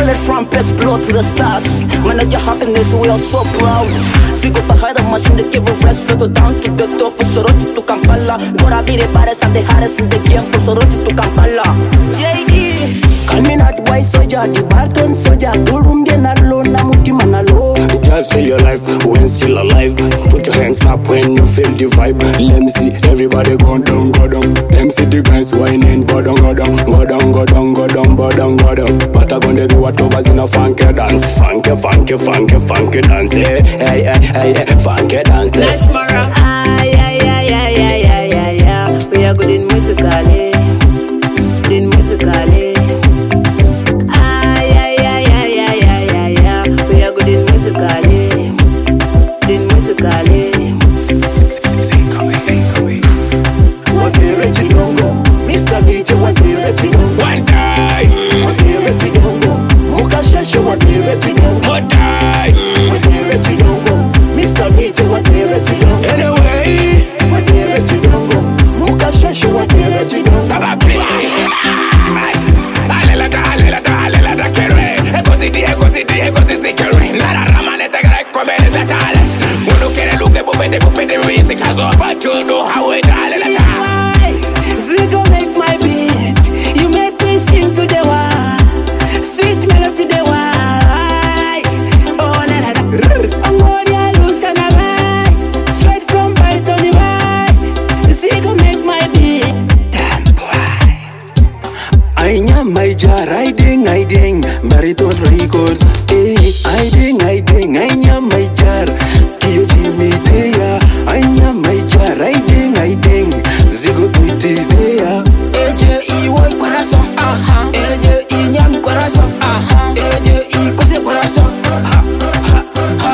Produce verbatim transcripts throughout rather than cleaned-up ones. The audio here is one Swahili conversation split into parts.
Feel it from best blow to the stars. Manage your happiness, we are so proud. Sigo behind the machine, they give a rest. Flow down to the top, Soroti to Kampala. Gora be the baddest and the hardest in the game. From Soroti to Kampala. J D Call me not white soldier, the Barton soldier. Durunde na lo, na mutima na lo. Just feel your life when still alive. Put your hands up when you feel the vibe. Let me see everybody go down, go down. Let me see the guys whining, go down, go down, go down, go down, go down, go down, go down. But I'm gonna do what was in a funky dance, funky, funky, funky, funky dance. Hey, hey, hey, hey, funky dance. Nashmara. Ay, ay, ay, ay, ay, ay, ay, ay. We are good in musically, in musically. Ay, ay, ay, ay, ay, ay, ay, ay. We are good in musically, in musically. Wakire Chidongo, Mister D J Wakire Chidongo. One time, Wakire Chidongo, Mukashasha Wakire Chidongo. one time. Wakire Chidongo, Mister D J Wakire Chidongo. Anyway, Wakire Chidongo, Mukashasha Wakire Chidongo. Baba P. Alelata, alelata, alelata, kere. Ekositi, ekositi, ekositi, kere. Nara ramane tegare komene zatales. Uno kere luke bupete, bupete, wizi kazo patudu hawe alelata. Zigo make my beat. You make me sing to the wall. Sweet melody to the wall. Oh na na na. I'm warrior loose and I ride. Straight from Python to Dubai. Zigo make my beat. Damn boy. I am my jar, riding, riding, Bariton Records. Eh, hiding, hiding, I am my jar. Kiyo Jimmy Deya. I am my jar, riding, hiding. Zigo Twitty Deya. A J E boy corazón. Aha. A J E nyam corazón. Aha. A J E cose corazón. Ha ha ha.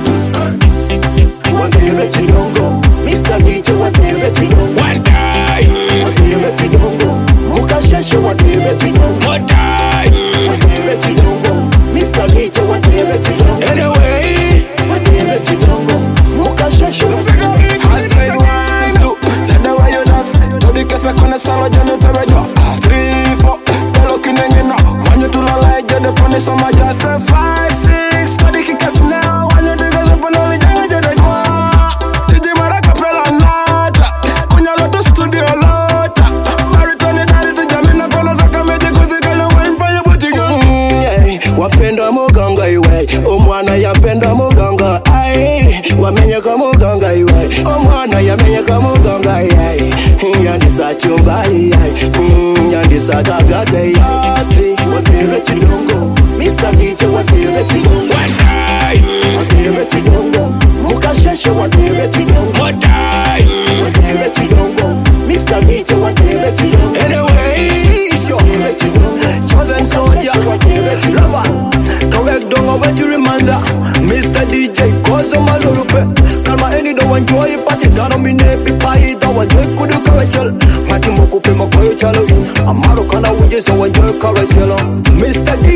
Wakire Chidongo, Mister D J Wakire Chidongo. One time, Wakire Chidongo, Mukashasha Wakire Chidongo. one time. Wakire Chidongo, Mister D J Wakire Chidongo. Anyway, Wakire Chidongo, Mukashasha Wakire Chidongo. I said one, two, let the way you dance. To the case I can't stand a janitor. Three, four, they're looking at you now. When you do not like, you're the punish on my just say five, six. To the kickers now. When you do guys up on all the judge, you're the one. Did you mark a fella nata? Kunya loto studio lota. Baritone daddy to Jamina Kona Zaka Meji Kuzi Kaya wine for your booty girl. Wapenda muganga iwe, omwana yapenda muganga ai. Wamenyeka muganga iwe, omwana yamenyeka muganga ai. Yandisa chumbali ai, yandisa gagate yati. Wakire Chidongo, Mister D J Wakire Chidongo. One time, Wakire Chidongo, Mukashasha Wakire Chidongo. one time. Wakire Chidongo, Mister D J Wakire Chidongo. Anyway, Wakire Chidongo, Southern soldier. Wakire Chidongo. Lava. Correct don't over to reminder. Mister D J Kozo Malurupe. Kalma any do enjoy party. Tano mine pipa ita enjoy kudu kawachel. Mati mokupe mokoyo chalo in. Amaro kana uje so enjoy kawachelo. Mister D